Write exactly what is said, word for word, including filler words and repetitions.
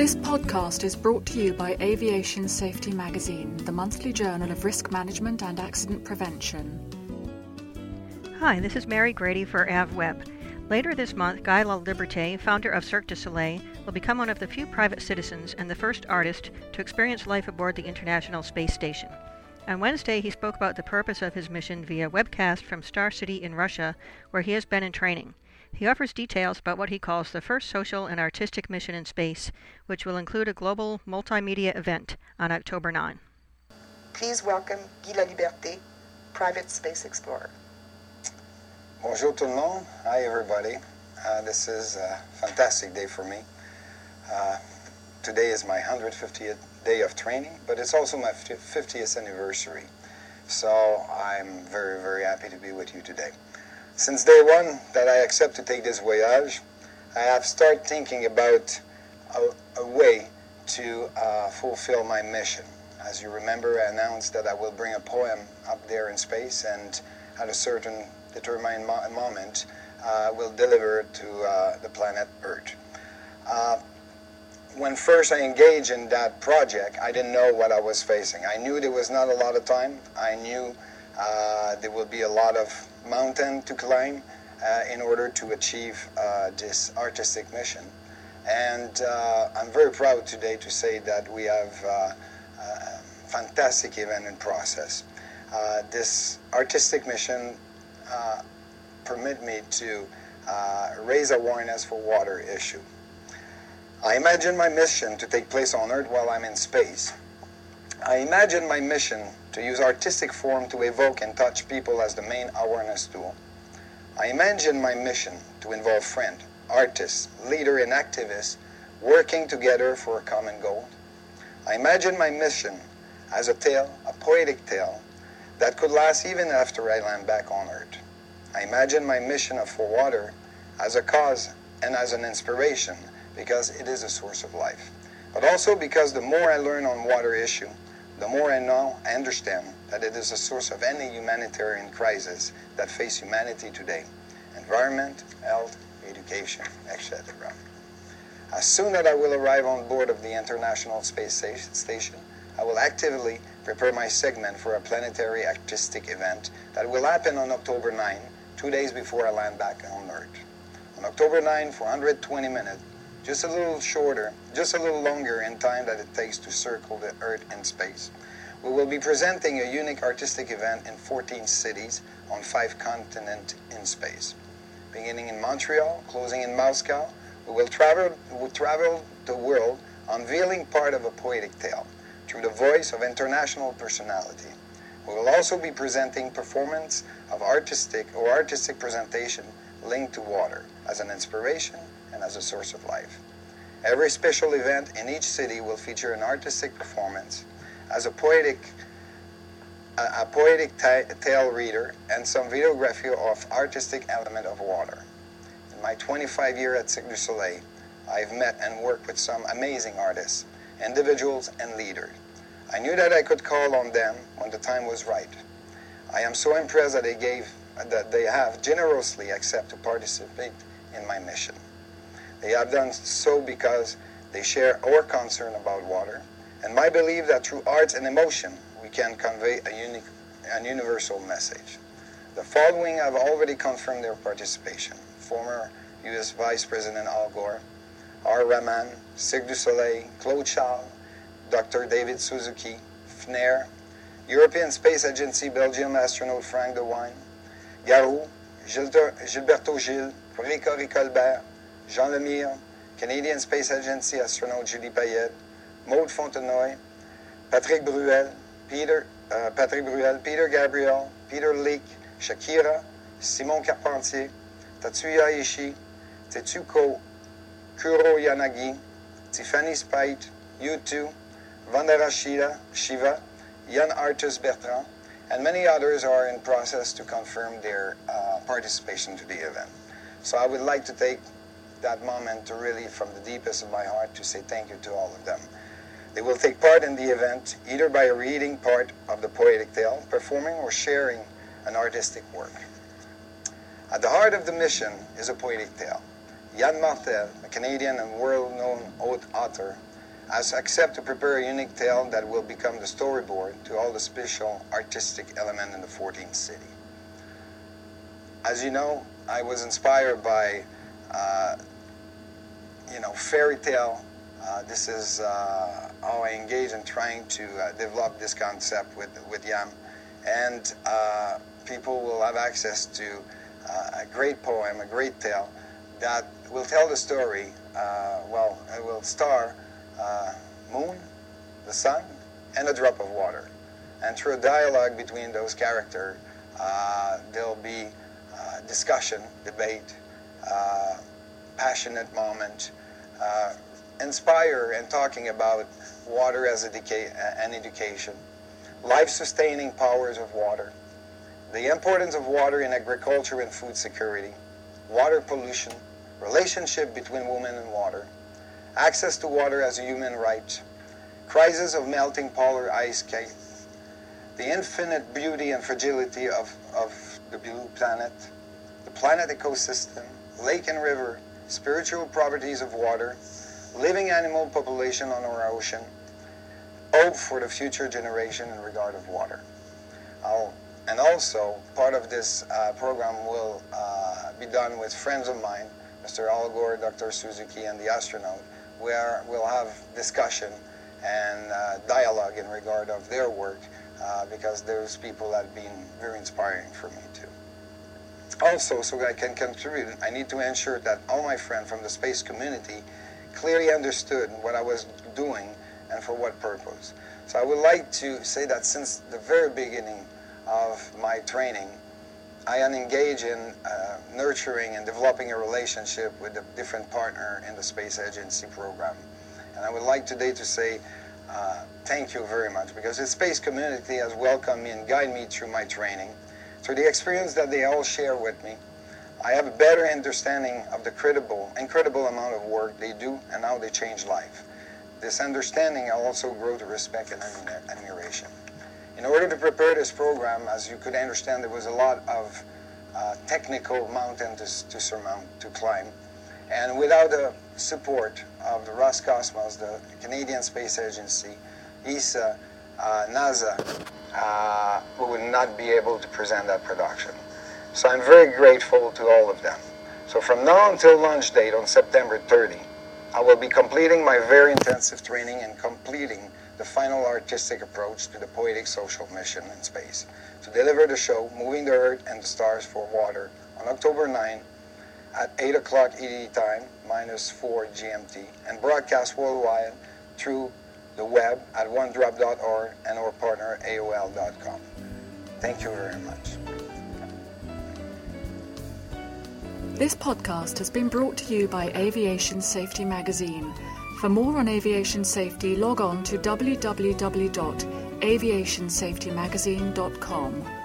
This podcast is brought to you by Aviation Safety Magazine, the monthly journal of risk management and accident prevention. Hi, this is Mary Grady for AvWeb. Later this month, Guy Laliberté, founder of Cirque du Soleil, will become one of the few private citizens and the first artist to experience life aboard the International Space Station. On Wednesday, he spoke about the purpose of his mission via webcast from Star City in Russia, where he has been in training. He offers details about what he calls the first social and artistic mission in space, which will include a global multimedia event on October ninth. Please welcome Guy Laliberté, Private Space Explorer. Bonjour tout le monde. Hi everybody. Uh, this is a fantastic day for me. Uh, today is my one hundred fiftieth day of training, but it's also my fiftieth anniversary. So I'm very, very happy to be with you today. Since day one that I accept to take this voyage, I have started thinking about a, a way to uh, fulfill my mission. As you remember, I announced that I will bring a poem up there in space, and at a certain determined mo- moment, uh, will deliver it to uh, the planet Earth. Uh, when first I engaged in that project, I didn't know what I was facing. I knew there was not a lot of time. I knew uh, there would be a lot of mountain to climb uh, in order to achieve uh, this artistic mission. And uh, I'm very proud today to say that we have uh, a fantastic event in process. Uh, this artistic mission uh, permit me to uh, raise awareness for water issue. I imagine my mission to take place on Earth while I'm in space. I imagine my mission to use artistic form to evoke and touch people as the main awareness tool. I imagine my mission to involve friends, artists, leaders, and activists working together for a common goal. I imagine my mission as a tale, a poetic tale, that could last even after I land back on Earth. I imagine my mission of For Water as a cause and as an inspiration, because it is a source of life. But also because the more I learn on water issue, the more I know, I understand that it is a source of any humanitarian crisis that face humanity today. Environment, health, education, et cetera. As soon as I will arrive on board of the International Space Station, I will actively prepare my segment for a planetary artistic event that will happen on October ninth, two days before I land back on Earth. On October ninth, for one hundred twenty minutes, just a little shorter, just a little longer in time that it takes to circle the Earth in space, we will be presenting a unique artistic event in fourteen cities on five continents in space. Beginning in Montreal, closing in Moscow, we will travel, we will travel the world unveiling part of a poetic tale through the voice of international personality. We will also be presenting performance of artistic or artistic presentation linked to water as an inspiration and as a source of life. Every special event in each city will feature an artistic performance as a poetic a, a poetic ta- tale reader and some videography of artistic element of water. In my twenty-five years at Cirque du Soleil, I've met and worked with some amazing artists, individuals and leaders. I knew that I could call on them when the time was right. I am so impressed that they gave that they have generously accepted to participate in my mission. They have done so because they share our concern about water, and my belief that through art and emotion we can convey a unique and universal message. The following have already confirmed their participation: former U S Vice President Al Gore, R. Rahman, Cirque du Soleil, Claude Charles, Doctor David Suzuki, F N A R, European Space Agency Belgium astronaut Frank de Wijn, Garou, Gilberto Gil, Rica Ricolbert, Jean Lemire, Canadian Space Agency astronaut Julie Payette, Maude Fontenoy, Patrick Bruel, Peter, uh, Patrick Bruel, Peter Gabriel, Peter Leak, Shakira, Simon Carpentier, Tatsuya Ishii, Tetsuko Kuro Yanagi, Tiffany Spite, U two, Vandana Shiva, Shiva, Yann Arthus Bertrand, and many others are in process to confirm their uh, participation to the event. So I would like to take that moment to really, from the deepest of my heart, to say thank you to all of them. They will take part in the event either by reading part of the poetic tale, performing, or sharing an artistic work. At the heart of the mission is a poetic tale. Yann Martel, a Canadian and world-known author, has accepted to prepare a unique tale that will become the storyboard to all the special artistic element in the fourteenth city. As you know, I was inspired by, uh, you know, fairy tale. Uh, this is uh, how I engage in trying to uh, develop this concept with, with YAM. And uh, people will have access to uh, a great poem, a great tale that will tell the story. Uh, well, it will star uh, moon, the sun, and a drop of water. And through a dialogue between those characters, uh, there'll be uh, discussion, debate, uh, passionate moment, uh, inspire and talking about water as educa- an education, life-sustaining powers of water, the importance of water in agriculture and food security, water pollution, relationship between women and water, access to water as a human right, crisis of melting polar ice cap, the infinite beauty and fragility of, of the blue planet, the planet ecosystem, lake and river, spiritual properties of water, living animal population on our ocean, hope for the future generation in regard of water. I'll, and also, part of this uh, program will uh, be done with friends of mine, Mister Al Gore, Doctor Suzuki, and the astronaut, where we'll have discussion and uh, dialogue in regard of their work, uh, because those people have been very inspiring for me too. Also, so I can contribute, I need to ensure that all my friends from the space community clearly understood what I was doing and for what purpose. So I would like to say that since the very beginning of my training, I am engaged in uh, nurturing and developing a relationship with a different partner in the space agency program. And I would like today to say uh, thank you very much, because the space community has welcomed me and guided me through my training. Through the experience that they all share with me, I have a better understanding of the credible, incredible amount of work they do and how they change life. This understanding also grew to respect and admiration. In order to prepare this program, as you could understand, there was a lot of uh, technical mountain to, to surmount, to climb. And without the support of the Roscosmos, the Canadian Space Agency, E S A, uh, NASA, uh, we would not be able to present that production. So I'm very grateful to all of them. So from now until launch date on September thirtieth, I will be completing my very intensive training and completing the final artistic approach to the poetic social mission in space to deliver the show Moving the Earth and the Stars for Water on October ninth at eight o'clock E D time, minus four G M T, and broadcast worldwide through the web at one drop dot org and our partner A O L dot com. Thank you very much. This podcast has been brought to you by Aviation Safety Magazine. For more on aviation safety, log on to w w w dot aviation safety magazine dot com.